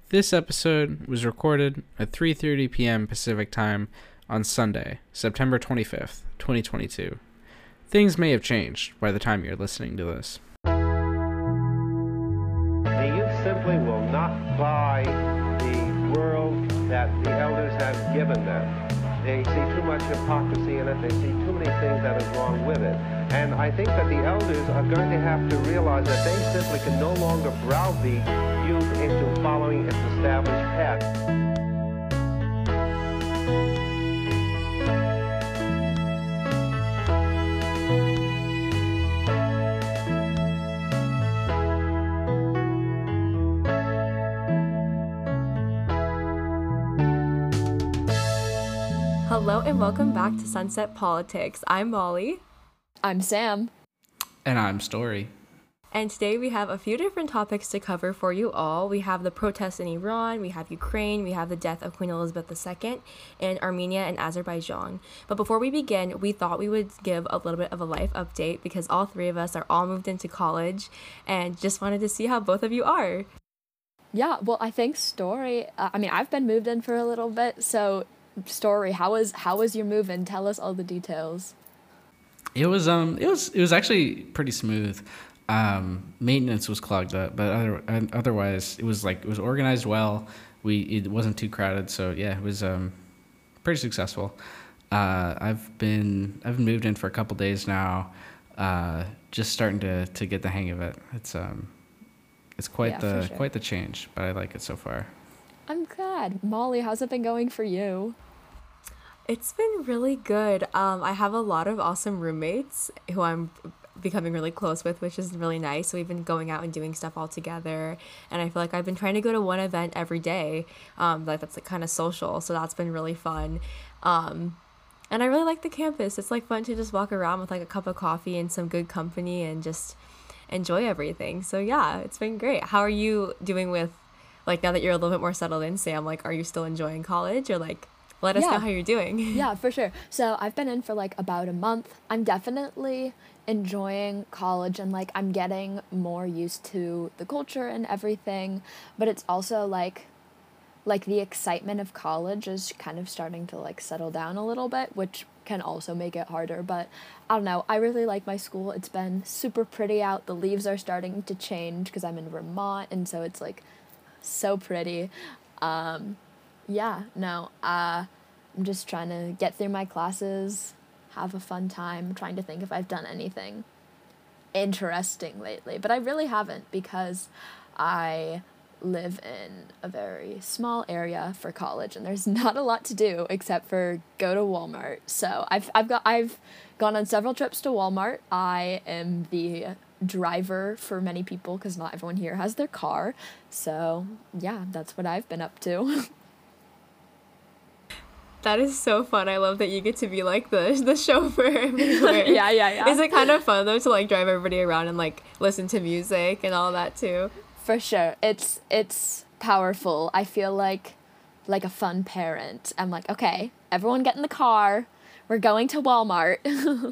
This episode was recorded at 3:30 p.m. Pacific Time on Sunday, September 25th, 2022. Things may have changed by the time you're listening to this. The youth simply will not buy the world that the elders have given them. They see too much hypocrisy in it. They see too many things that is wrong with it. And I think that the elders are going to have to realize that they simply can no longer browbeat youth into following its established path. Hello and welcome back to Sunset Politics. I'm Molly. I'm Sam. And I'm Story. And today we have a few different topics to cover for you all. We have the protests in Iran, we have Ukraine, we have the death of Queen Elizabeth II, and Armenia and Azerbaijan. But before we begin, we thought we would give a little bit of a life update because all three of us are all moved into college and just wanted to see how both of you are. Yeah, well, I think Story, I've been moved in for a little bit, so Story, how was your move in? Tell us all the details. It was actually pretty smooth. Maintenance was clogged up, but otherwise it was organized well. It wasn't too crowded, so yeah, it was pretty successful. I've been moved in for a couple days now, just starting to get the hang of it. It's quite the change, but I like it so far. I'm glad. Molly, how's it been going for you? It's been really good. I have a lot of awesome roommates who I'm becoming really close with, which is really nice. So we've been going out and doing stuff all together, and I feel like I've been trying to go to one event every day, that's like kind of social, so that's been really fun. And I really like the campus. It's like fun to just walk around with like a cup of coffee and some good company and just enjoy everything. So yeah, it's been great. How are you doing with, like, now that you're a little bit more settled in, Sam? Like, are you still enjoying college, or like, let us know how you're doing? Yeah, for sure. So I've been in for like about a month. I'm definitely enjoying college, and like I'm getting more used to the culture and everything, but it's also like the excitement of college is kind of starting to like settle down a little bit, which can also make it harder. But I don't know, I really like my school. It's been super pretty out. The leaves are starting to change because I'm in Vermont, and so it's like so pretty. I'm just trying to get through my classes, have a fun time, trying to think if I've done anything interesting lately. But I really haven't, because I live in a very small area for college, and there's not a lot to do except for go to Walmart. So I've gone on several trips to Walmart. I am the driver for many people because not everyone here has their car. So yeah, that's what I've been up to. That is so fun. I love that you get to be like the chauffeur everywhere. Yeah. Is it kind of fun though to like drive everybody around and like listen to music and all that too? For sure. It's powerful. I feel like a fun parent. I'm like, okay, everyone get in the car. We're going to Walmart.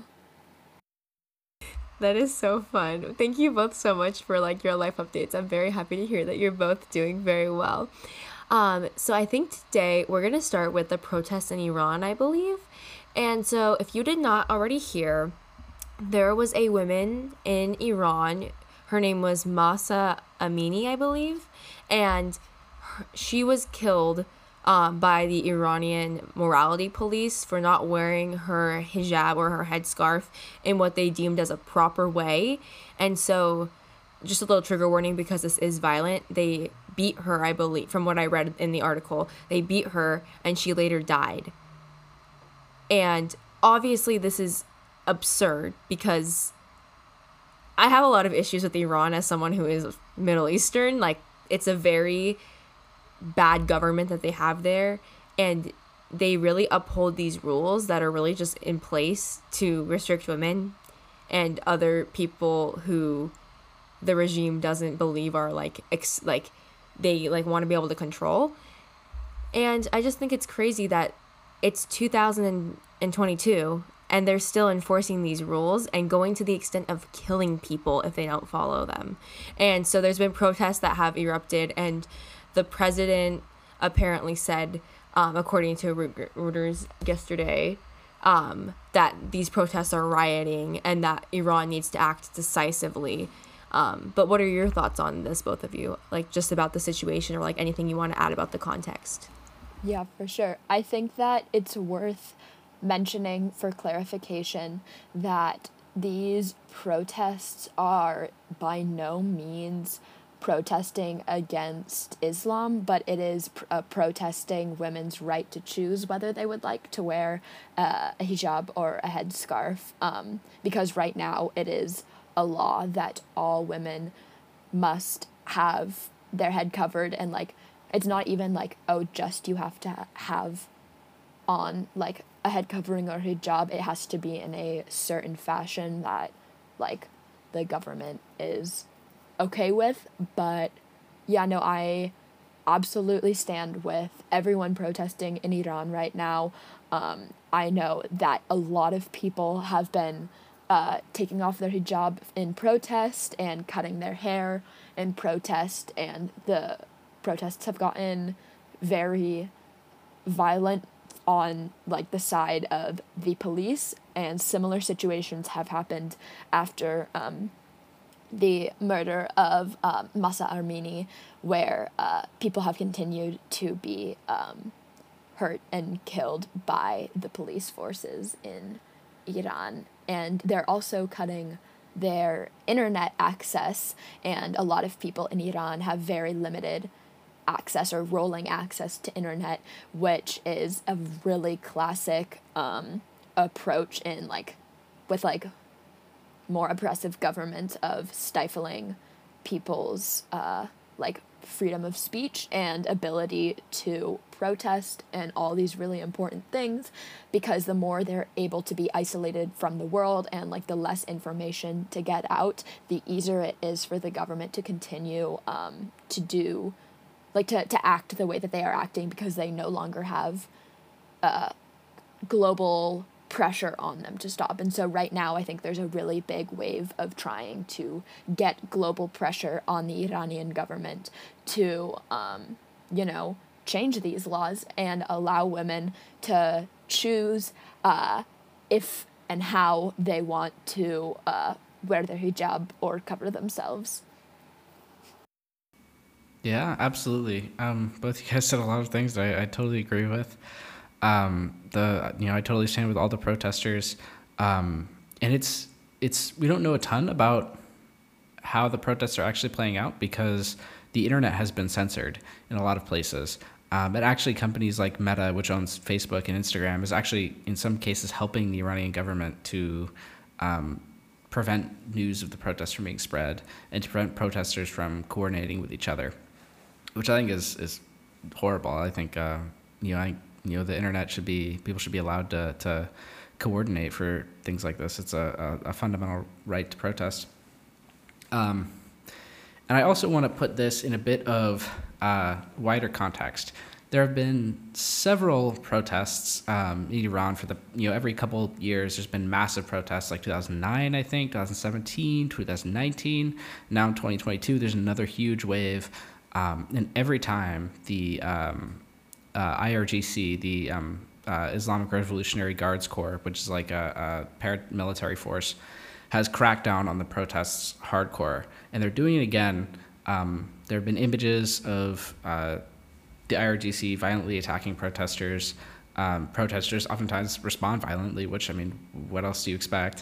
That is so fun. Thank you both so much for like your life updates. I'm very happy to hear that you're both doing very well. So I think today we're going to start with the protests in Iran, I believe. And so if you did not already hear, there was a woman in Iran. Her name was Mahsa Amini, I believe. And she was killed by the Iranian morality police for not wearing her hijab or her headscarf in what they deemed as a proper way. And so, just a little trigger warning, because this is violent, they beat her, I believe, from what I read in the article. They beat her and she later died. And obviously this is absurd, because I have a lot of issues with Iran as someone who is Middle Eastern. Like, it's a very bad government that they have there, and they really uphold these rules that are really just in place to restrict women and other people who the regime doesn't believe are they want to be able to control. And I just think it's crazy that it's 2022 and they're still enforcing these rules and going to the extent of killing people if they don't follow them. And so there's been protests that have erupted, and the president apparently said, according to Reuters yesterday, that these protests are rioting and that Iran needs to act decisively. But what are your thoughts on this, both of you? Like, just about the situation, or like anything you want to add about the context? Yeah, for sure. I think that it's worth mentioning for clarification that these protests are by no means protesting against Islam, but it is protesting women's right to choose whether they would like to wear a hijab or a headscarf, because right now it is a law that all women must have their head covered, and like it's not even like, oh, just you have to have on like a head covering or hijab. It has to be in a certain fashion that like the government is okay with. But yeah, no, I absolutely stand with everyone protesting in Iran right now. I know that a lot of people have been taking off their hijab in protest and cutting their hair in protest, and the protests have gotten very violent on like the side of the police, and similar situations have happened after the murder of Masa Amini, where people have continued to be hurt and killed by the police forces in Iran. And they're also cutting their internet access, and a lot of people in Iran have very limited access or rolling access to internet, which is a really classic approach in like with like more oppressive government of stifling people's like freedom of speech and ability to protest and all these really important things, because the more they're able to be isolated from the world and like the less information to get out, the easier it is for the government to continue to do like to act the way that they are acting, because they no longer have global pressure on them to stop. And so right now I think there's a really big wave of trying to get global pressure on the Iranian government to change these laws and allow women to choose if and how they want to wear their hijab or cover themselves. Yeah, absolutely. Both you guys said a lot of things that I totally agree with. I totally stand with all the protesters. And it's we don't know a ton about how the protests are actually playing out, because the internet has been censored in a lot of places. But actually companies like Meta, which owns Facebook and Instagram, is actually in some cases helping the Iranian government to prevent news of the protests from being spread and to prevent protesters from coordinating with each other, which I think is horrible. I think the internet people should be allowed to coordinate for things like this. It's a fundamental right to protest. And I also want to put this in a bit of wider context. There have been several protests in Iran for every couple years. There's been massive protests, like 2009, I think, 2017, 2019. Now in 2022, there's another huge wave. And every time the IRGC, the Islamic Revolutionary Guards Corps, which is like a paramilitary force, has cracked down on the protests hardcore. And they're doing it again. There have been images of the IRGC violently attacking protesters. Protesters oftentimes respond violently, which, I mean, what else do you expect?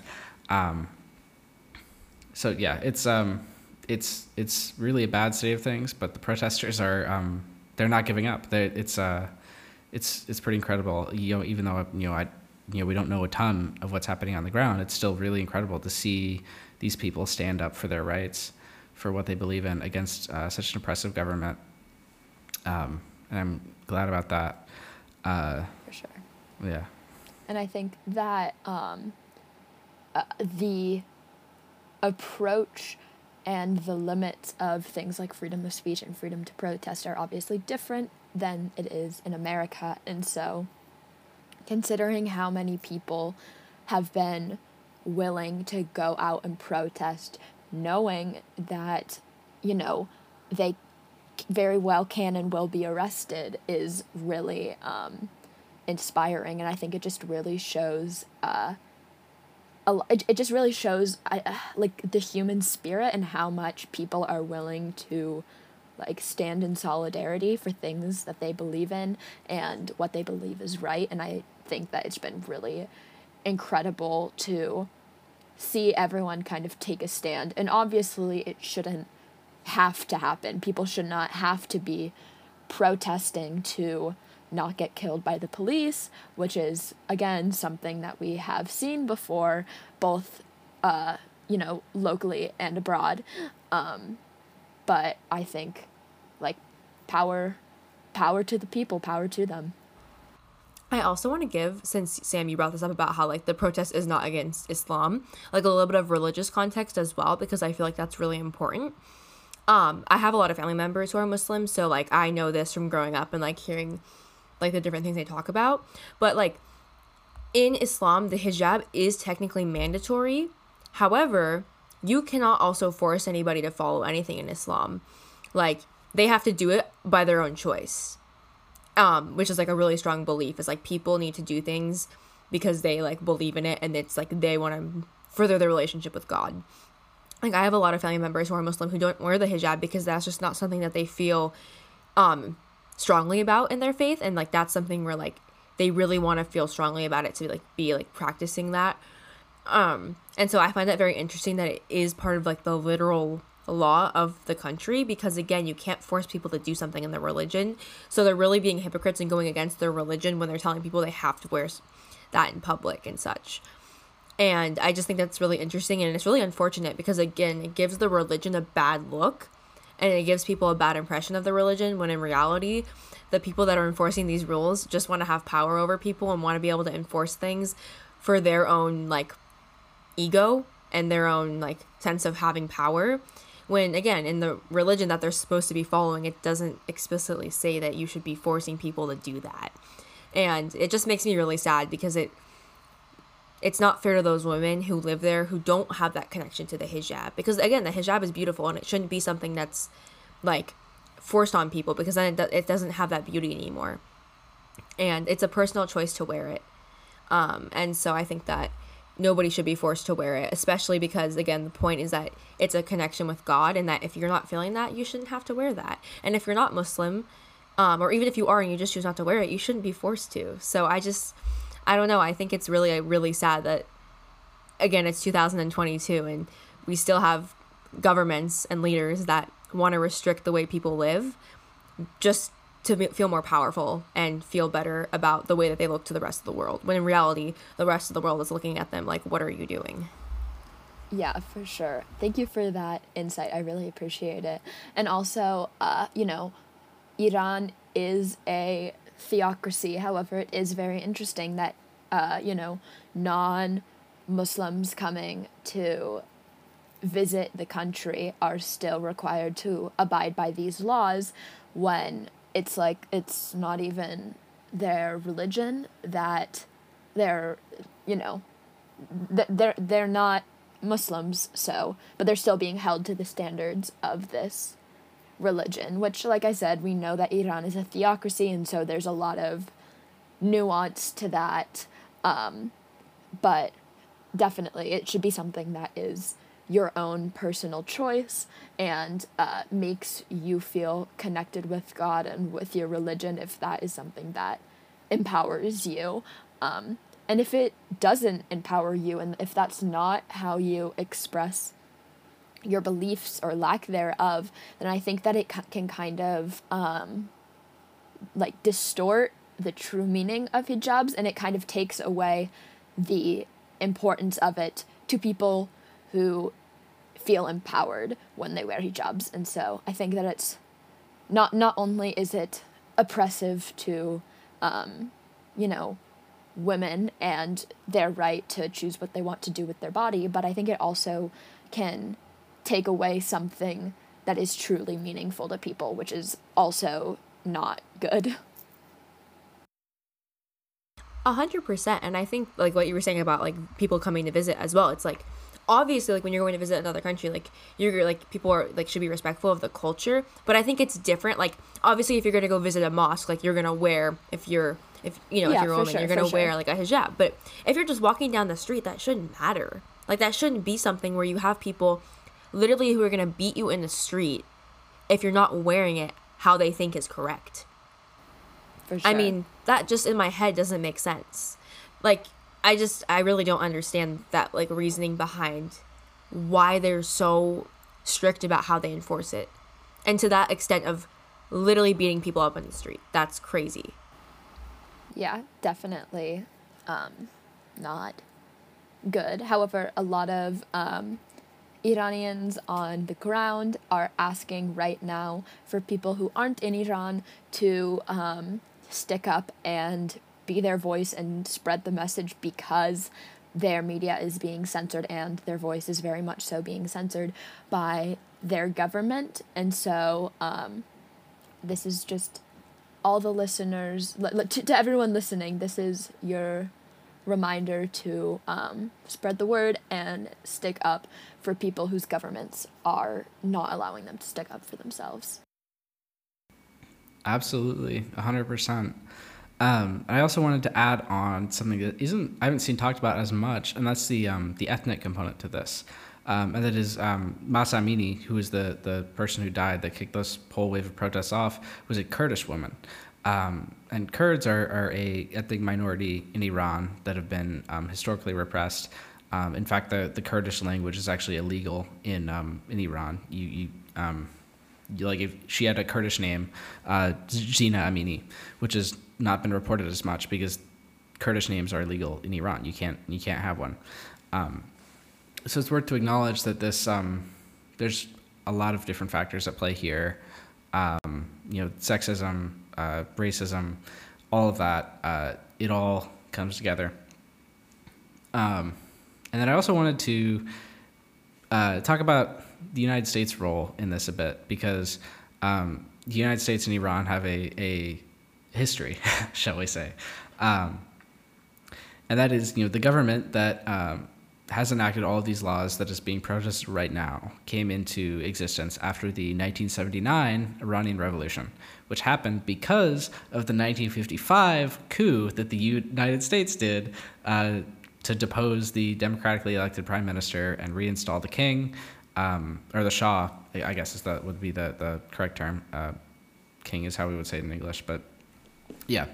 So yeah, it's really a bad state of things, but the protesters are they're not giving up. It's pretty incredible. Even though we don't know a ton of what's happening on the ground, it's still really incredible to see these people stand up for their rights, for what they believe in, against such an oppressive government. And I'm glad about that. For sure. Yeah. And I think that the approach and the limits of things like freedom of speech and freedom to protest are obviously different than it is in America. And so considering how many people have been willing to go out and protest, knowing that, they very well can and will be arrested is really inspiring, and I think it just really shows it just really shows like the human spirit and how much people are willing to like stand in solidarity for things that they believe in and what they believe is right. And I think that it's been really incredible to see everyone kind of take a stand. And obviously it shouldn't have to happen. People should not have to be protesting to not get killed by the police, which is, again, something that we have seen before, both, locally and abroad. But I think, like, power to the people, power to them. I also want to give, since Sam, you brought this up about how, like, the protest is not against Islam, like, a little bit of religious context as well, because I feel like that's really important. I have a lot of family members who are Muslim, so, like, I know this from growing up and, like, hearing, like, the different things they talk about. But, like, in Islam, the hijab is technically mandatory. However, you cannot also force anybody to follow anything in Islam. Like, they have to do it by their own choice. Which is, like, a really strong belief. Is, like, people need to do things because they, like, believe in it, and it's, like, they want to further their relationship with God. Like, I have a lot of family members who are Muslim who don't wear the hijab because that's just not something that they feel strongly about in their faith, and, like, that's something where, like, they really want to feel strongly about it to, like, be, like, practicing that. And so I find that very interesting that it is part of, like, the literal law of the country, because, again, you can't force people to do something in their religion, so they're really being hypocrites and going against their religion when they're telling people they have to wear that in public and such. And I just think that's really interesting, and it's really unfortunate because, again, it gives the religion a bad look, and it gives people a bad impression of the religion, when in reality, the people that are enforcing these rules just want to have power over people and want to be able to enforce things for their own, like, ego and their own, like, sense of having power. When, again, in the religion that they're supposed to be following, it doesn't explicitly say that you should be forcing people to do that. And it just makes me really sad because it's not fair to those women who live there who don't have that connection to the hijab. Because, again, the hijab is beautiful, and it shouldn't be something that's, like, forced on people, because then it doesn't have that beauty anymore. And it's a personal choice to wear it. And so I think that nobody should be forced to wear it, especially because, again, the point is that it's a connection with God, and that if you're not feeling that, you shouldn't have to wear that. And if you're not Muslim, or even if you are and you just choose not to wear it, you shouldn't be forced to. So I don't know. I think it's really sad that, again, it's 2022 and we still have governments and leaders that want to restrict the way people live just to feel more powerful and feel better about the way that they look to the rest of the world, when in reality, the rest of the world is looking at them like, what are you doing? Yeah, for sure. Thank you for that insight. I really appreciate it. And also, Iran is a theocracy. However, it is very interesting that, non-Muslims coming to visit the country are still required to abide by these laws, when it's like, it's not even their religion that they're not Muslims, but they're still being held to the standards of this religion, which, like I said, we know that Iran is a theocracy, and so there's a lot of nuance to that, but definitely it should be something that is your own personal choice and makes you feel connected with God and with your religion, if that is something that empowers you. And if it doesn't empower you, and if that's not how you express your beliefs or lack thereof, then I think that it can kind of distort the true meaning of hijabs, and it kind of takes away the importance of it to people who feel empowered when they wear hijabs. And so I think that it's not only is it oppressive to women and their right to choose what they want to do with their body, but I think it also can take away something that is truly meaningful to people, which is also not good. 100%. And I think, like, what you were saying about, like, people coming to visit as well, it's like, obviously, like, when you're going to visit another country, like, you're like, people are like, should be respectful of the culture, but I think it's different. Like, obviously, if you're going to go visit a mosque, like, you're going to wear, if you know, if you're Roman, you're going to wear like a hijab. But if you're just walking down the street, that shouldn't matter. Like, that shouldn't be something where you have people literally who are going to beat you in the street if you're not wearing it how they think is correct. For sure. I mean, that just in my head doesn't make sense. Like, I really don't understand that, like, reasoning behind why they're so strict about how they enforce it. And to that extent of literally beating people up in the street. That's crazy. Yeah, definitely not good. However, a lot of Iranians on the ground are asking right now for people who aren't in Iran to stick up and be their voice and spread the message, because their media is being censored and their voice is very much so being censored by their government. And so this is just all the listeners, to everyone listening, this is your reminder to spread the word and stick up for people whose governments are not allowing them to stick up for themselves. Absolutely, 100%. I also wanted to add on something that I haven't seen talked about as much, and that's the ethnic component to this. And that is Mahsa Amini, who is the person who died that kicked this whole wave of protests off, was a Kurdish woman. And Kurds are a ethnic minority in Iran that have been historically repressed. In fact, the Kurdish language is actually illegal in Iran. Like, if she had a Kurdish name, Zina Amini, which has not been reported as much because Kurdish names are illegal in Iran. You can't have one. So it's worth to acknowledge that this there's a lot of different factors at play here. Sexism, racism, all of that. It all comes together. And then I also wanted to talk about the United States' role in this a bit, because the United States and Iran have a history, shall we say. And that is, the government that has enacted all of these laws that is being protested right now came into existence after the 1979 Iranian Revolution, which happened because of the 1955 coup that the United States did to depose the democratically elected prime minister and reinstall the king, or the Shah, I guess would be the correct term. King is how we would say it in English, but yeah.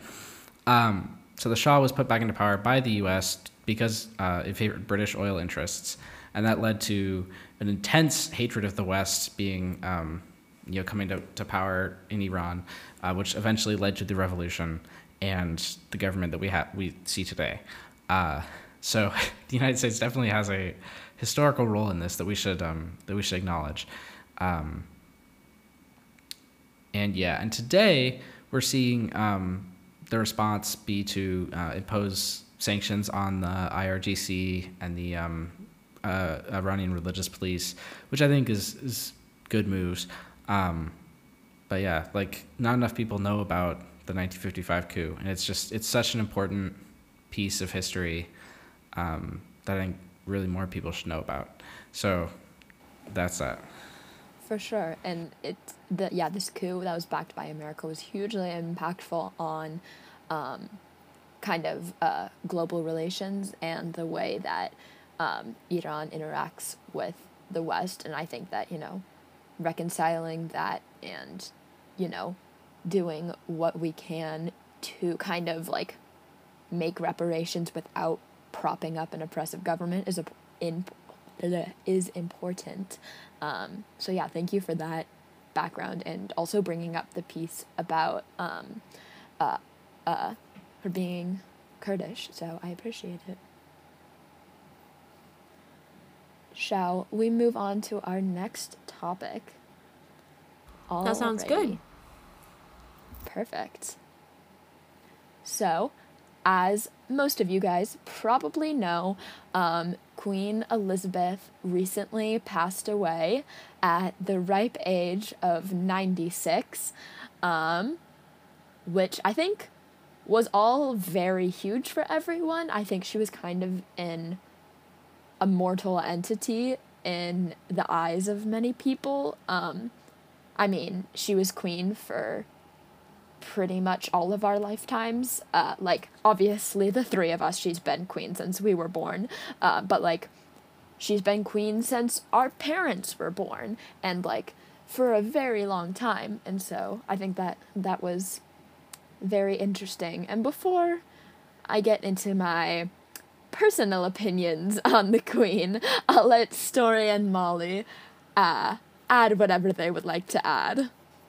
So the Shah was put back into power by the U.S. because it favored British oil interests, and that led to an intense hatred of the West being, coming to power in Iran, which eventually led to the revolution and the government that we see today. So the United States definitely has a historical role in this that we should acknowledge. And today we're seeing the response be to impose sanctions on the IRGC and the Iranian religious police, which I think is good moves. But yeah, like, not enough people know about the 1955 coup, and it's such an important piece of history that I think really more people should know about. So that's that. For sure. And this coup that was backed by America was hugely impactful on global relations and the way that Iran interacts with the West. And I think that, reconciling that and, doing what we can to kind of like make reparations without propping up an oppressive government is important. So yeah, thank you for that background, and also bringing up the piece about her being Kurdish. So I appreciate it. Shall we move on to our next topic? That sounds good. Perfect. So, as most of you guys probably know, Queen Elizabeth recently passed away at the ripe age of 96, which I think was all very huge for everyone. I think she was kind of in a mortal entity in the eyes of many people. I mean, she was queen for pretty much all of our lifetimes. Like, obviously, the three of us, she's been queen since we were born. But, like, she's been queen since our parents were born. And, like, for a very long time. And so I think that was very interesting. And before I get into my personal opinions on the queen, I'll let Story and Molly add whatever they would like to add.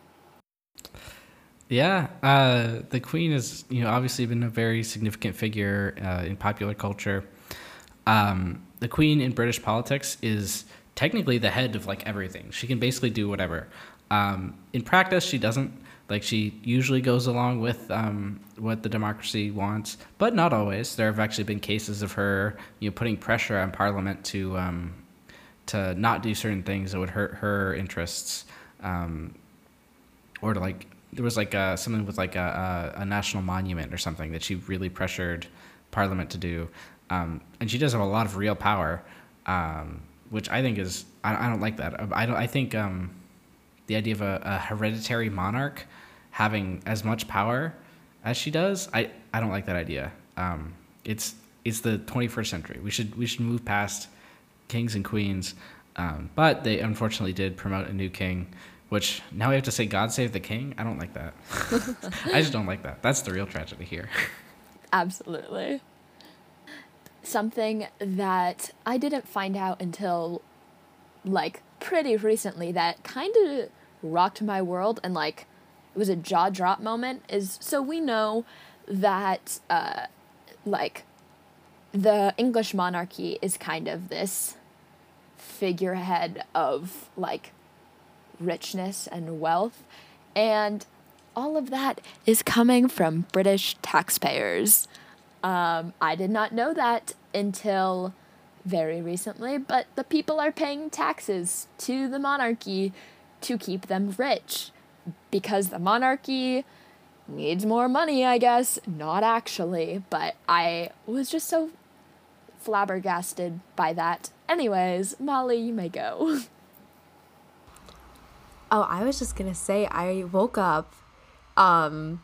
Yeah, the queen has, obviously been a very significant figure in popular culture. The queen in British politics is technically the head of like everything. She can basically do whatever. In practice, she doesn't. Like, she usually goes along with what the democracy wants, but not always. There have actually been cases of her, putting pressure on Parliament to not do certain things that would hurt her interests, or to like. There was like something with like a national monument or something that she really pressured Parliament to do, and she does have a lot of real power, which I think is I don't like that. I think the idea of a hereditary monarch having as much power as she does, I don't like that idea. It's the 21st century. We should move past kings and queens, but they unfortunately did promote a new king. Which, now we have to say, God save the king? I don't like that. I just don't like that. That's the real tragedy here. Absolutely. Something that I didn't find out until, like, pretty recently that kind of rocked my world and, like, it was a jaw-drop moment is, so we know that, like, the English monarchy is kind of this figurehead of, like, richness and wealth, and all of that is coming from British taxpayers. I did not know that until very recently, but the people are paying taxes to the monarchy to keep them rich, because the monarchy needs more money, I guess. Not actually, but I was just so flabbergasted by that. Anyways, Molly, you may go. Oh, I was just gonna say, I woke up the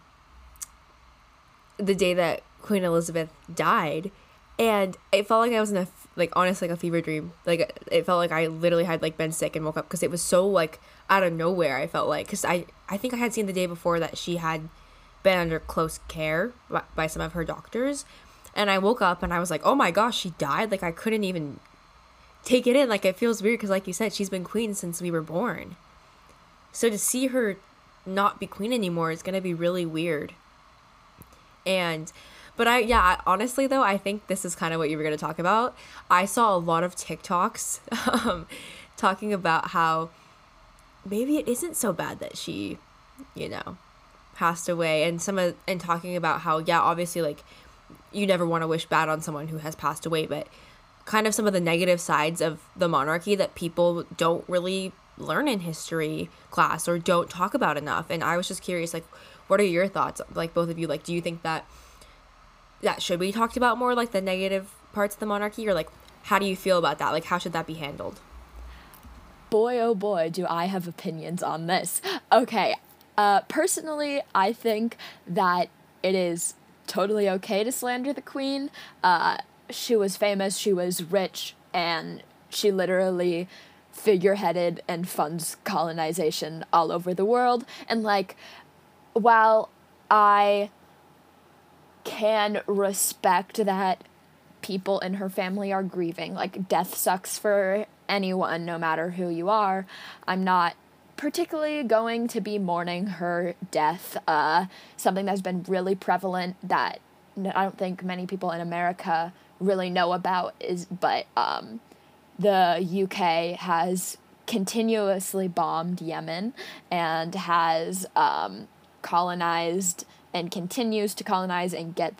day that Queen Elizabeth died, and it felt like I was in honestly, like a fever dream. Like, it felt like I literally had, like, been sick and woke up, because it was so, like, out of nowhere, I felt like. Because I think I had seen the day before that she had been under close care by some of her doctors, and I woke up and I was like, oh my gosh, she died? Like, I couldn't even take it in. Like, it feels weird, because like you said, she's been queen since we were born. So to see her not be queen anymore is going to be really weird. But honestly though, I think this is kind of what you were going to talk about. I saw a lot of TikToks talking about how maybe it isn't so bad that she, passed away, and talking about how, yeah, obviously, like, you never want to wish bad on someone who has passed away, but kind of some of the negative sides of the monarchy that people don't really learn in history class or don't talk about enough. And I was just curious, like, what are your thoughts, like, both of you? Like, do you think that should be talked about more, like the negative parts of the monarchy, or like, how do you feel about that? Like, how should that be handled? Boy, oh boy, do I have opinions on this. Okay, personally, I think that it is totally okay to slander the queen. She was famous, she was rich, and she literally figureheaded and funds colonization all over the world. And, like, while I can respect that people in her family are grieving, like, death sucks for anyone, no matter who you are, I'm not particularly going to be mourning her death. Something that's been really prevalent that I don't think many people in America really know about but the UK has continuously bombed Yemen and has colonized and continues to colonize and get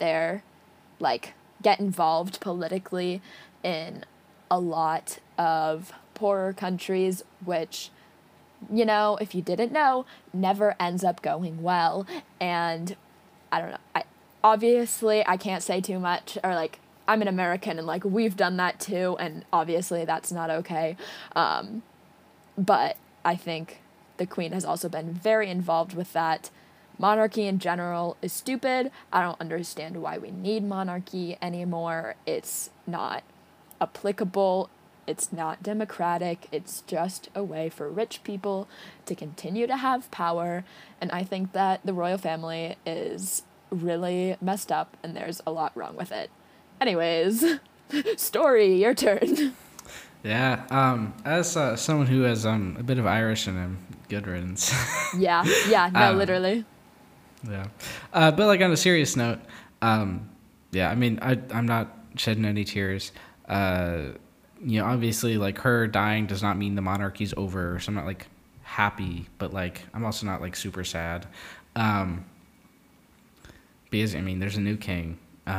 involved politically in a lot of poorer countries, which, if you didn't know, never ends up going well. And I don't know, obviously I can't say too much, or like, I'm an American and like we've done that too, and obviously that's not okay. But I think the Queen has also been very involved with that. Monarchy in general is stupid. I don't understand why we need monarchy anymore. It's not applicable. It's not democratic. It's just a way for rich people to continue to have power. And I think that the royal family is really messed up and there's a lot wrong with it. Anyways, Story, your turn. Yeah. As someone who has a bit of Irish in him, good riddance. Yeah. No, literally. Yeah. But like on a serious note, yeah, I mean, I'm not shedding any tears. Obviously like her dying does not mean the monarchy's over. So I'm not like happy, but like, I'm also not like super sad. Because I mean, there's a new king.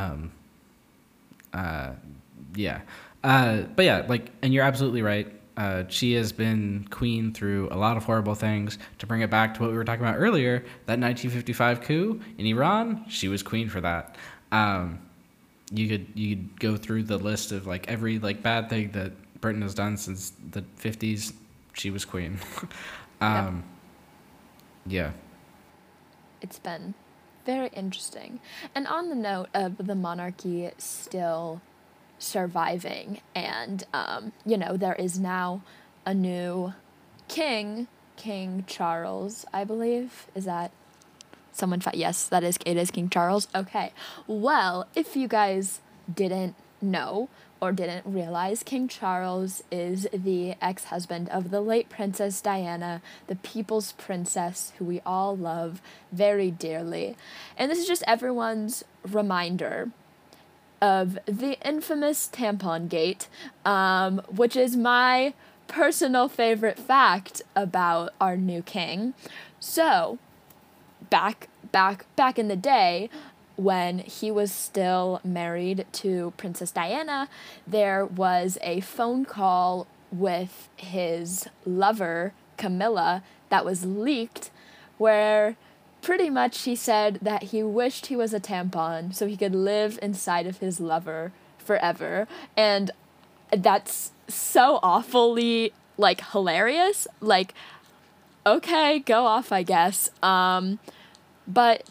Yeah. But yeah, like, and you're absolutely right. She has been queen through a lot of horrible things. To bring it back to what we were talking about earlier, that 1955 coup in Iran, she was queen for that. You could go through the list of like every like bad thing that Britain has done since the 50s. She was queen. Yep. Yeah. It's been very interesting. And on the note of the monarchy still surviving and there is now a new king Charles, I believe. Is that someone yes, it is King Charles. Okay, well, if you guys didn't know or didn't realize, King Charles is the ex-husband of the late Princess Diana, the people's princess who we all love very dearly. And this is just everyone's reminder of the infamous tampon gate, which is my personal favorite fact about our new king. So, back in the day, when he was still married to Princess Diana, there was a phone call with his lover, Camilla, that was leaked, where pretty much he said that he wished he was a tampon so he could live inside of his lover forever. And that's so awfully, like, hilarious. Like, okay, go off, I guess. But,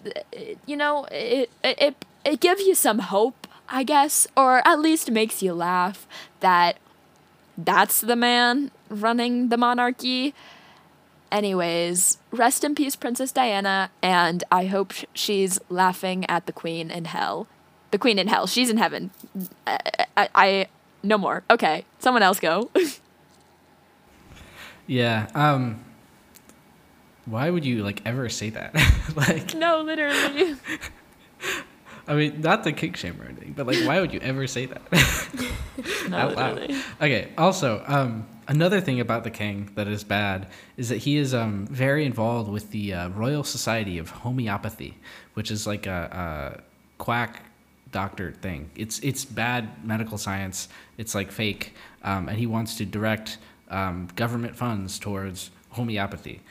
it gives you some hope, I guess, or at least makes you laugh that that's the man running the monarchy. Anyways, rest in peace, Princess Diana, and I hope she's laughing at the Queen in hell. The Queen in hell. She's in heaven. I no more. Okay, someone else go. Yeah. Why would you like ever say that? Like, no, literally. I mean, not the kink shame or anything, but like, why would you ever say that? No, out loud. literally. Okay. Also, another thing about the king that is bad is that he is very involved with the Royal Society of Homeopathy, which is like a quack doctor thing. It's bad medical science. It's like fake, and he wants to direct government funds towards homeopathy.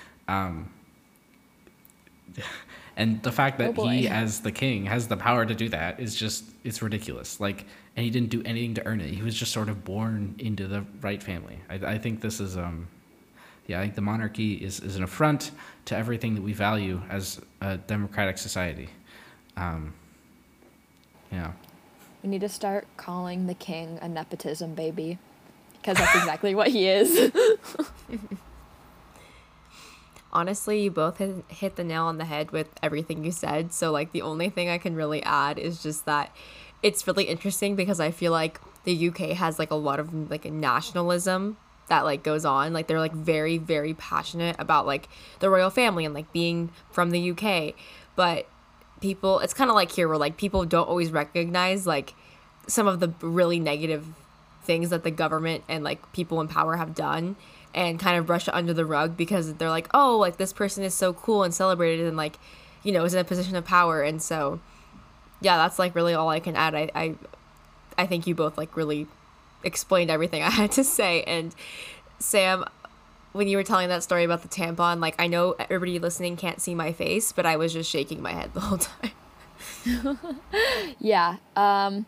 And the fact that he, as the king, has the power to do that is just, it's ridiculous. Like, and he didn't do anything to earn it. He was just sort of born into the right family. I think this is, I think the monarchy is an affront to everything that we value as a democratic society. Yeah. We need to start calling the king a nepotism baby, because that's exactly what he is. Honestly, you both hit the nail on the head with everything you said. So, like, the only thing I can really add is just that it's really interesting because I feel like the UK has, like, a lot of, like, a nationalism that, like, goes on. Like, they're, like, very, very passionate about, like, the royal family and, like, being from the UK. But people, it's kind of like here where, like, people don't always recognize, like, some of the really negative things that the government and, like, people in power have done, and kind of brush it under the rug because they're like, oh, like, this person is so cool and celebrated and, like, is in a position of power. And so, yeah, that's, like, really all I can add. I think you both, like, really explained everything I had to say. And Sam, when you were telling that story about the tampon, like, I know everybody listening can't see my face, but I was just shaking my head the whole time. Yeah.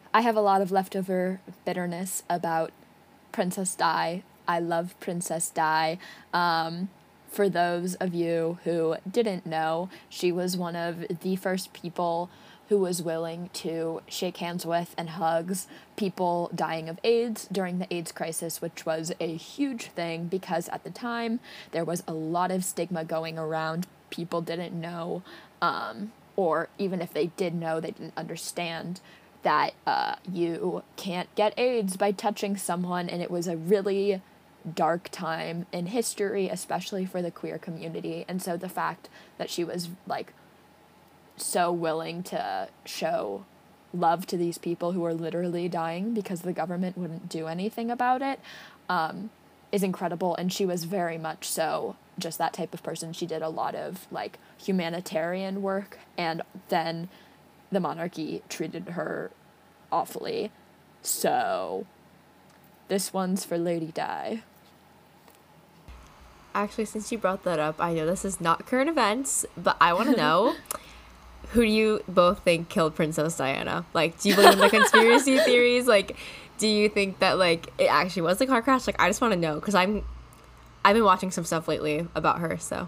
I have a lot of leftover bitterness about Princess Di. I love Princess Di. For those of you who didn't know, she was one of the first people who was willing to shake hands with and hugs people dying of AIDS during the AIDS crisis, which was a huge thing because at the time there was a lot of stigma going around. People didn't know, or even if they did know, they didn't understand that you can't get AIDS by touching someone, and it was a really dark time in history, especially for the queer community. And so the fact that she was like so willing to show love to these people who are literally dying because the government wouldn't do anything about it is incredible. And she was very much so just that type of person. She did a lot of like humanitarian work, and then the monarchy treated her awfully. So this one's for Lady Di. Actually, since you brought that up, I know this is not current events, but I want to know, who do you both think killed Princess Diana? Like, do you believe in the conspiracy theories? Like, do you think that, like, it actually was a car crash? Like, I just want to know, because I've been watching some stuff lately about her, so.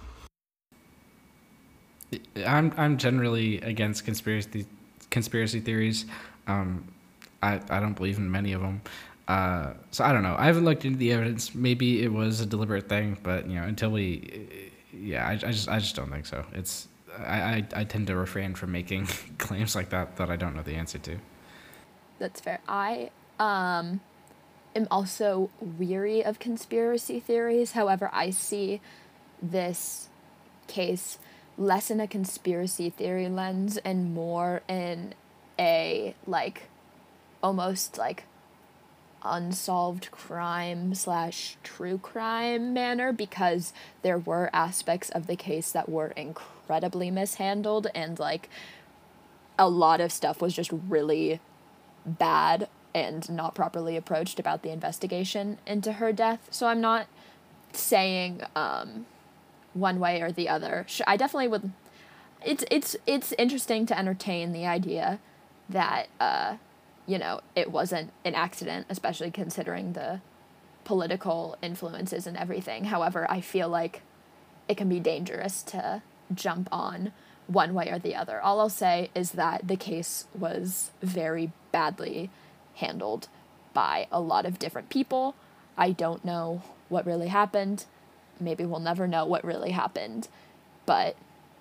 I'm generally against conspiracy theories. I don't believe in many of them. So I don't know. I haven't looked into the evidence. Maybe it was a deliberate thing, but until I just don't think so. I tend to refrain from making claims like that I don't know the answer to. That's fair. I am also weary of conspiracy theories. However, I see this case less in a conspiracy theory lens and more in a like almost like unsolved crime / true crime manner, because there were aspects of the case that were incredibly mishandled, and like a lot of stuff was just really bad and not properly approached about the investigation into her death. So I'm not saying one way or the other. I definitely would. It's interesting to entertain the idea that it wasn't an accident, especially considering the political influences and everything. However, I feel like it can be dangerous to jump on one way or the other. All I'll say is that the case was very badly handled by a lot of different people. I don't know what really happened. Maybe we'll never know what really happened. But,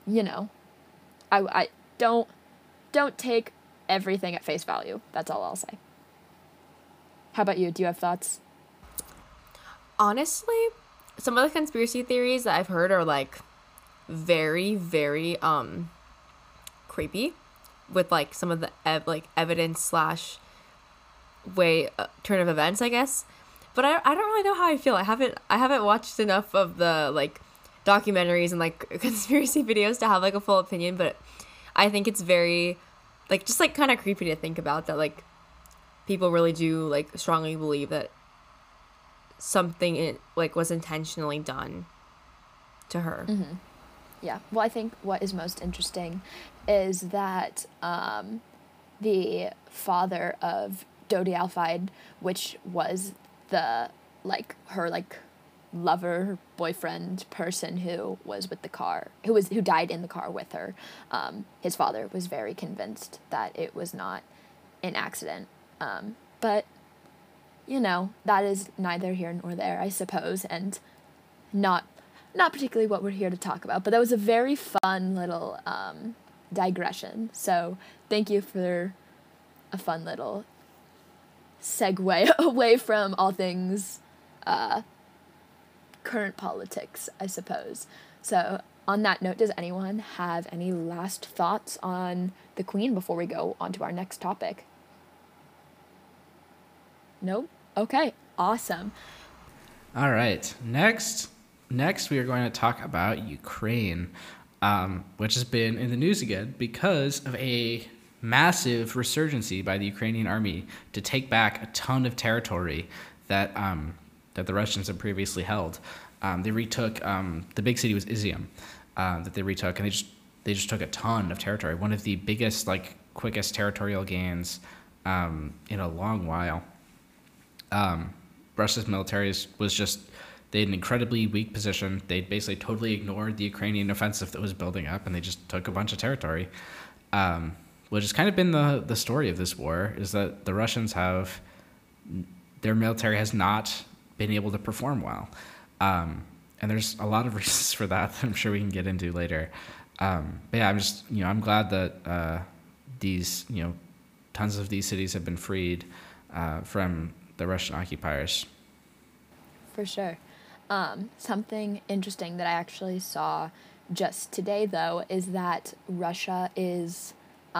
I don't take everything at face value. That's all I'll say. How about you? Do you have thoughts? Honestly, some of the conspiracy theories that I've heard are like very, very creepy, with like some of the evidence / way turn of events, I guess. But I don't really know how I feel. I haven't watched enough of the like documentaries and like conspiracy videos to have like a full opinion, but I think it's very like just like kind of creepy to think about that like people really do like strongly believe that something was intentionally done to her. Mm-hmm. Yeah. Well, I think what is most interesting is that the father of Dodi Al-Fayed, which was the her lover, boyfriend person who was with the car, who died in the car with her, his father was very convinced that it was not an accident. But that is neither here nor there, I suppose, and not particularly what we're here to talk about. But that was a very fun little digression. So thank you for a fun little segue away from all things current politics, I suppose. So on that note, does anyone have any last thoughts on the Queen before we go on to our next topic? Nope? Okay, awesome. All right, next we are going to talk about Ukraine, which has been in the news again because of a massive resurgency by the Ukrainian army to take back a ton of territory that the Russians had previously held. They retook the big city was Izium that they retook, and they just took a ton of territory. One of the biggest, quickest territorial gains in a long while. Russia's military was just, they had an incredibly weak position. They basically totally ignored the Ukrainian offensive that was building up, and they just took a bunch of territory, which has kind of been the story of this war, is that the Russians have, their military has not been able to perform well. And there's a lot of reasons for that I'm sure we can get into later. But yeah, I'm glad that these, tons of these cities have been freed from the Russian occupiers. For sure. Something interesting that I actually saw just today, though, is that Russia is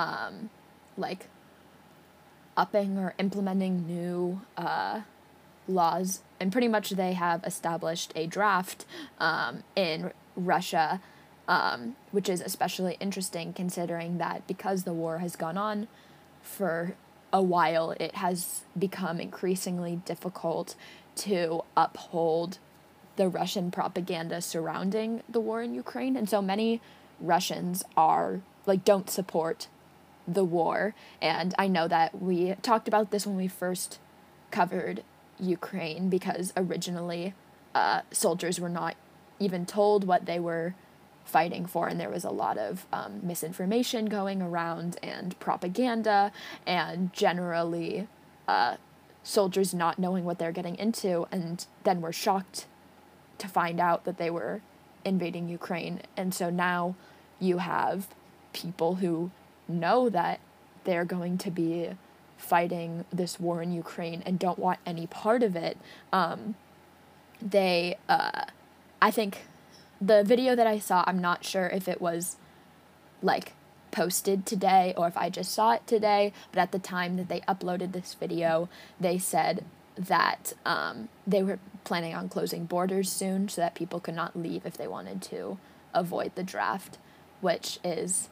upping or implementing new laws, and pretty much they have established a draft in Russia, which is especially interesting considering that because the war has gone on for a while, it has become increasingly difficult to uphold the Russian propaganda surrounding the war in Ukraine. And so many Russians don't support the war. And I know that we talked about this when we first covered Ukraine, because originally soldiers were not even told what they were fighting for, and there was a lot of misinformation going around and propaganda, and generally soldiers not knowing what they're getting into, and then were shocked to find out that they were invading Ukraine. And so now you have people who know that they're going to be fighting this war in Ukraine and don't want any part of it. I think the video that I saw, I'm not sure if it was posted today or if I just saw it today, but at the time that they uploaded this video, they said that they were planning on closing borders soon so that people could not leave if they wanted to avoid the draft, which is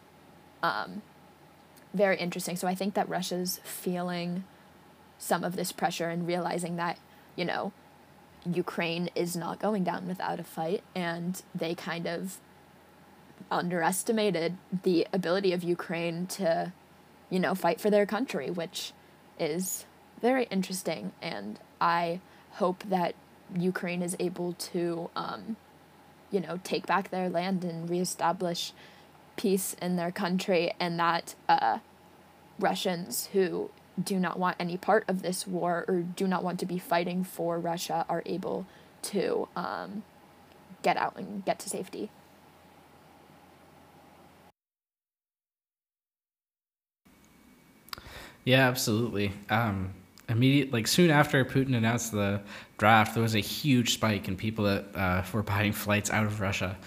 very interesting. So I think that Russia's feeling some of this pressure and realizing that, Ukraine is not going down without a fight, and they kind of underestimated the ability of Ukraine to, fight for their country, which is very interesting. And I hope that Ukraine is able to, take back their land and reestablish peace in their country, and that Russians who do not want any part of this war or do not want to be fighting for Russia are able to get out and get to safety. Yeah, absolutely. Soon after Putin announced the draft, there was a huge spike in people that were buying flights out of Russia.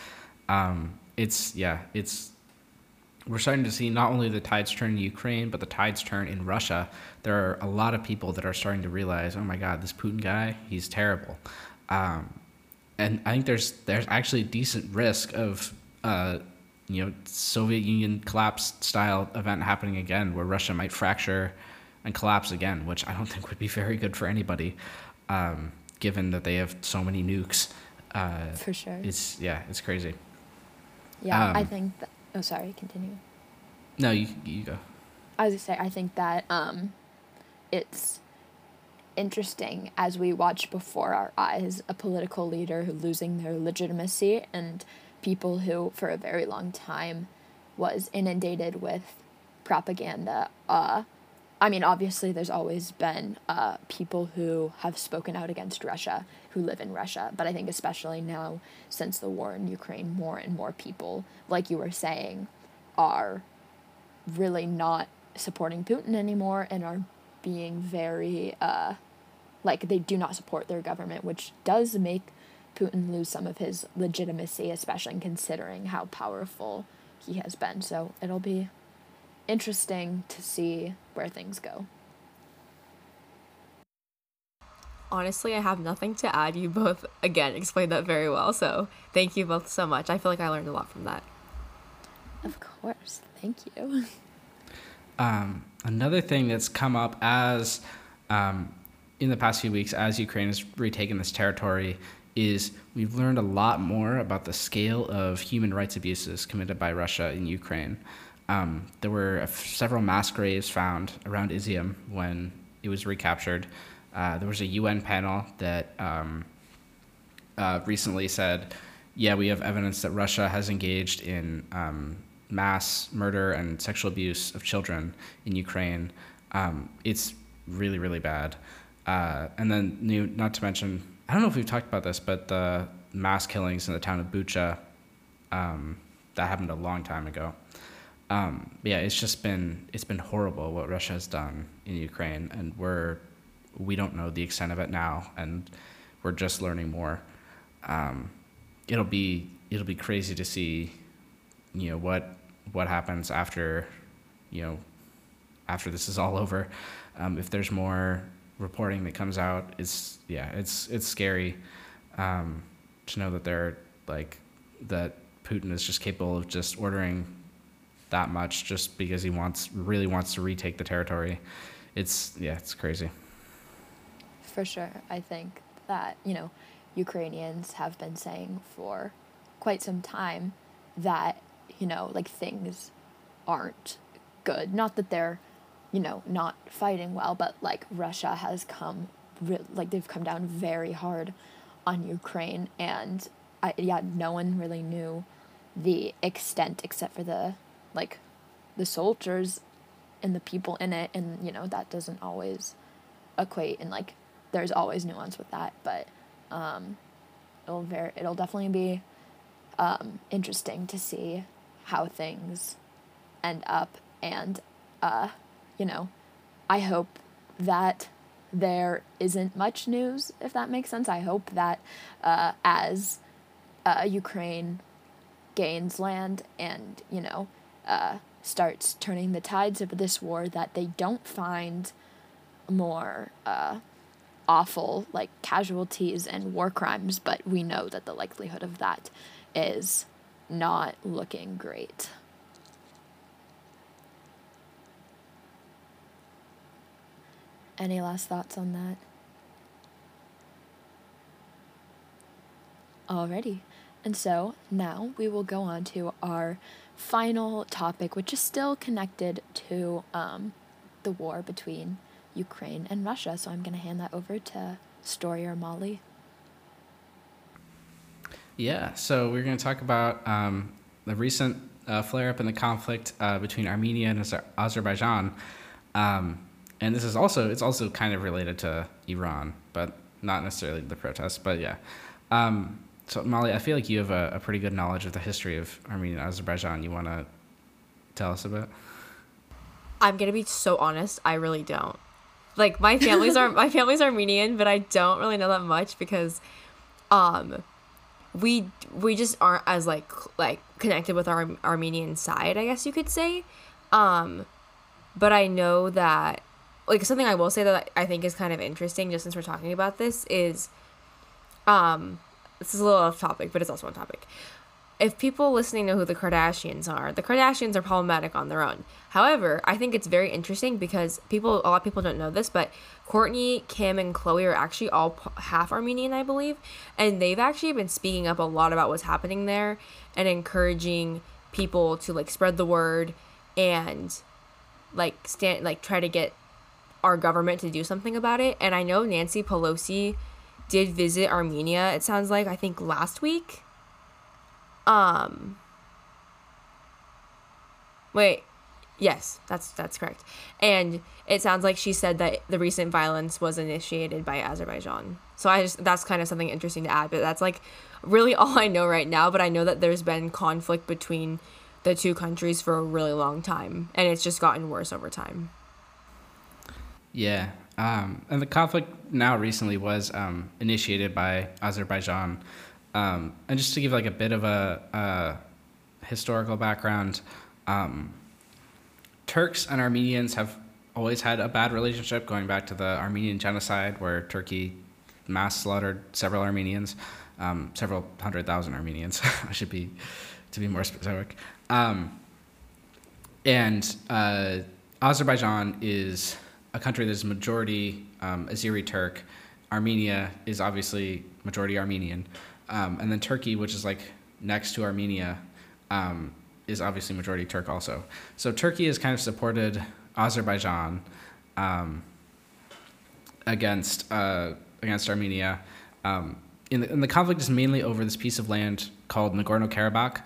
We're starting to see not only the tides turn in Ukraine, but the tides turn in Russia. There are a lot of people that are starting to realize, oh my God, this Putin guy, he's terrible. And I think there's actually a decent risk of Soviet Union collapse style event happening again, where Russia might fracture and collapse again, which I don't think would be very good for anybody, given that they have so many nukes. For sure. It's crazy. Yeah, I think that... Oh, sorry, continue. No, you go. I was going to say, I think that it's interesting as we watch before our eyes a political leader who losing their legitimacy, and people who for a very long time was inundated with propaganda. Obviously there's always been people who have spoken out against Russia who live in Russia, but I think especially now, since the war in Ukraine, more and more people, like you were saying, are really not supporting Putin anymore and are being very, they do not support their government, which does make Putin lose some of his legitimacy, especially considering how powerful he has been. So it'll be interesting to see where things go. Honestly, I have nothing to add. You both, again, explained that very well. So thank you both so much. I feel like I learned a lot from that. Of course. Thank you. Another thing that's come up as in the past few weeks, as Ukraine has retaken this territory, is we've learned a lot more about the scale of human rights abuses committed by Russia in Ukraine. There were several mass graves found around Izium when it was recaptured. There was a UN panel that recently said, yeah, we have evidence that Russia has engaged in mass murder and sexual abuse of children in Ukraine. It's really, really bad. And then, not to mention, I don't know if we've talked about this, but the mass killings in the town of Bucha, that happened a long time ago. Yeah, it's been horrible what Russia has done in Ukraine, and we don't know the extent of it now, and we're just learning more. It'll be crazy to see, what happens after this is all over. If there's more reporting that comes out, it's scary to know that that Putin is just capable of just ordering that much just because he really wants to retake the territory. It's crazy. For sure. I think that, Ukrainians have been saying for quite some time that, things aren't good. Not that they're, not fighting well, but Russia has they've come down very hard on Ukraine, and no one really knew the extent except for the soldiers and the people in it, and that doesn't always equate, and there's always nuance with that, but it'll definitely be interesting to see how things end up, and I hope that there isn't much news, if that makes sense. I hope that as Ukraine gains land and starts turning the tides of this war, that they don't find more awful casualties and war crimes, but we know that the likelihood of that is not looking great. Any last thoughts on that? Alrighty. And so now we will go on to our final topic, which is still connected to the war between Ukraine and Russia. So I'm going to hand that over to Story or Molly. Yeah, so we're going to talk about the recent flare-up in the conflict between Armenia and Azerbaijan. And it's also kind of related to Iran, but not necessarily the protests, but yeah. So Molly, I feel like you have a pretty good knowledge of the history of Armenia and Azerbaijan. You want to tell us a bit? I'm going to be so honest, I really don't. My family's Armenian, but I don't really know that much because we just aren't as connected with our Armenian side, I guess you could say. But I know that something I will say that I think is kind of interesting, just since we're talking about this, is this is a little off topic, but it's also on topic. If people listening know who the Kardashians are problematic on their own. However, I think it's very interesting because a lot of people don't know this, but Kourtney, Kim, and Khloe are actually all half Armenian, I believe, and they've actually been speaking up a lot about what's happening there and encouraging people to spread the word and try to get our government to do something about it. And I know Nancy Pelosi did visit Armenia, it sounds like, I think last week. Wait, yes, that's correct. And it sounds like she said that the recent violence was initiated by Azerbaijan. So that's kind of something interesting to add, but that's really all I know right now. But I know that there's been conflict between the two countries for a really long time, and it's just gotten worse over time. Yeah, and the conflict now recently was initiated by Azerbaijan. And just to give a bit of a historical background, Turks and Armenians have always had a bad relationship, going back to the Armenian genocide, where Turkey mass slaughtered several Armenians, several 100,000 Armenians, to be more specific. And Azerbaijan is a country that's majority Azeri Turk. Armenia is obviously majority Armenian. And then Turkey, which is next to Armenia, is obviously majority Turk also. So Turkey has kind of supported Azerbaijan against Armenia. And the conflict is mainly over this piece of land called Nagorno-Karabakh,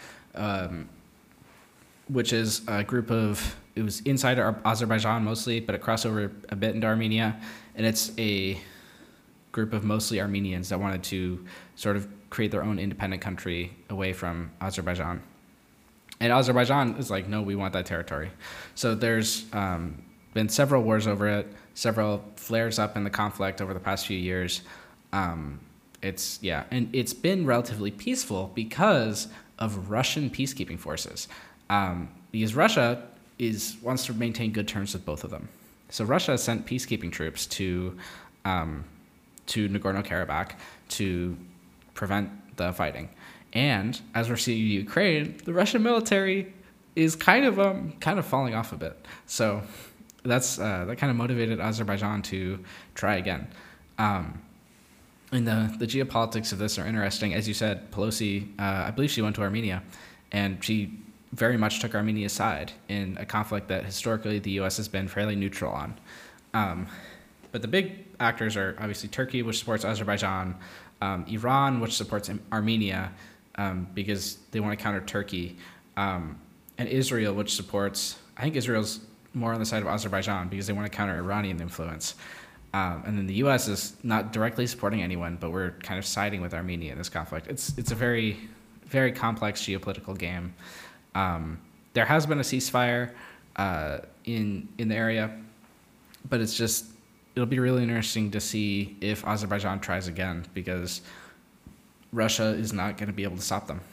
which is a group of, it was inside Azerbaijan mostly, but it crossed over a bit into Armenia. And it's a group of mostly Armenians that wanted to sort of create their own independent country away from Azerbaijan. And Azerbaijan is like, no, we want that territory. So there's been several wars over it, several flares up in the conflict over the past few years. And it's been relatively peaceful because of Russian peacekeeping forces. Because Russia wants to maintain good terms with both of them. So Russia sent peacekeeping troops to Nagorno-Karabakh to prevent the fighting. And as we're seeing in Ukraine, the Russian military is kind of falling off a bit. So that kind of motivated Azerbaijan to try again. And the geopolitics of this are interesting. As you said, Pelosi, I believe she went to Armenia, and she very much took Armenia's side in a conflict that historically the U.S. has been fairly neutral on. But the big actors are obviously Turkey, which supports Azerbaijan, Iran, which supports Armenia because they want to counter Turkey, and Israel, which supports, I think Israel's more on the side of Azerbaijan because they want to counter Iranian influence. And then the U.S. is not directly supporting anyone, but we're kind of siding with Armenia in this conflict. It's a very, very complex geopolitical game. There has been a ceasefire in the area, but it'll be really interesting to see if Azerbaijan tries again, because Russia is not going to be able to stop them.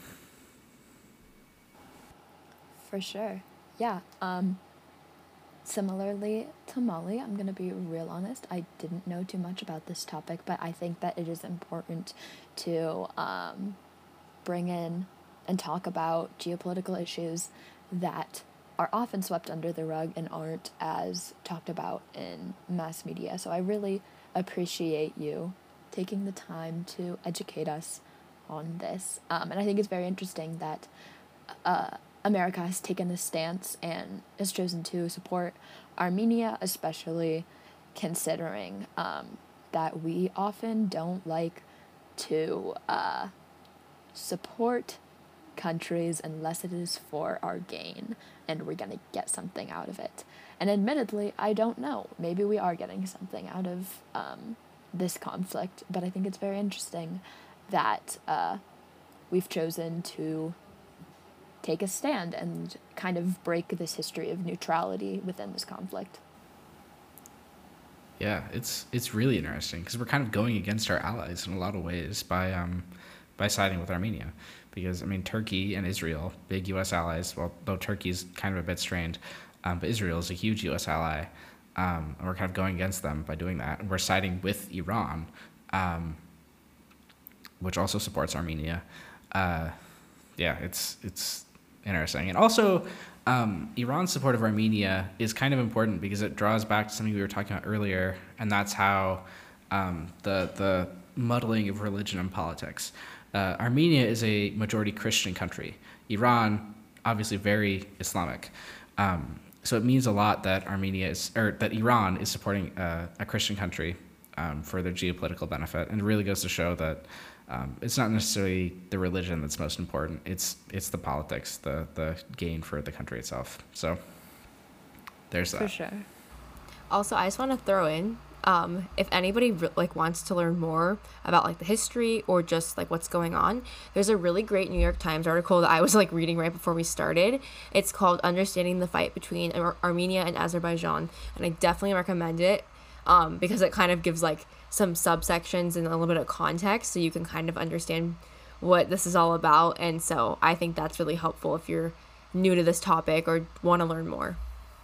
For sure. Yeah. Similarly to Molly, I'm going to be real honest. I didn't know too much about this topic, but I think that it is important to bring in and talk about geopolitical issues that are often swept under the rug and aren't as talked about in mass media. So I really appreciate you taking the time to educate us on this. And I think it's very interesting that America has taken this stance and has chosen to support Armenia, especially considering that we often don't like to support countries unless it is for our gain and we're going to get something out of it. And admittedly, I don't know. Maybe we are getting something out of this conflict, but I think it's very interesting that we've chosen to take a stand and kind of break this history of neutrality within this conflict. Yeah, it's really interesting because we're kind of going against our allies in a lot of ways by siding with Armenia, because I mean Turkey and Israel, big U.S. allies. Well, though Turkey's kind of a bit strained, but Israel is a huge U.S. ally, and we're kind of going against them by doing that. And we're siding with Iran, which also supports Armenia. It's interesting. And also, Iran's support of Armenia is kind of important because it draws back to something we were talking about earlier, and that's how the muddling of religion and politics. Armenia is a majority Christian country. Iran, obviously, very Islamic. So it means a lot that that Iran is supporting a Christian country for their geopolitical benefit, and it really goes to show that it's not necessarily the religion that's most important. It's the politics, the gain for the country itself. So there's that. For sure. Also, I just want to throw in, if anybody wants to learn more about the history or just what's going on, there's a really great New York Times article that I was reading right before we started. It's called "Understanding the Fight Between Armenia and Azerbaijan," and I definitely recommend it because it kind of gives some subsections and a little bit of context so you can kind of understand what this is all about. And so I think that's really helpful if you're new to this topic or want to learn more.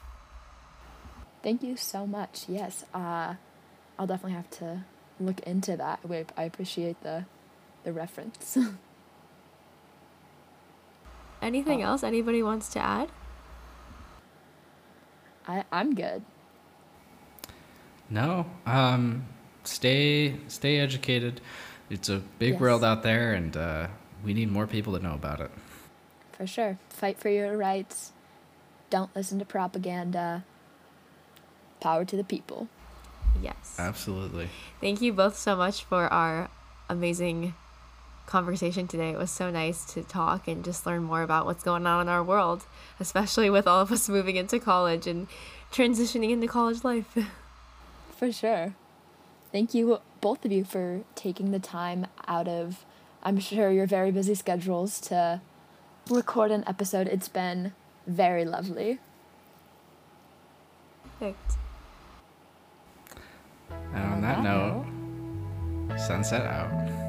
Thank you so much. Yes, I'll definitely have to look into that. I appreciate the reference. Anything else anybody wants to add? I'm good. No. Stay educated. It's a big Yes. world out there, and we need more people to know about it. For sure. Fight for your rights. Don't listen to propaganda. Power to the people. Yes. Absolutely. Thank you both so much for our amazing conversation today. It was so nice to talk and just learn more about what's going on in our world, especially with all of us moving into college and transitioning into college life. For sure. Thank you, both of you, for taking the time out of, I'm sure, your very busy schedules to record an episode. It's been very lovely. Perfect. And on that note, sunset out.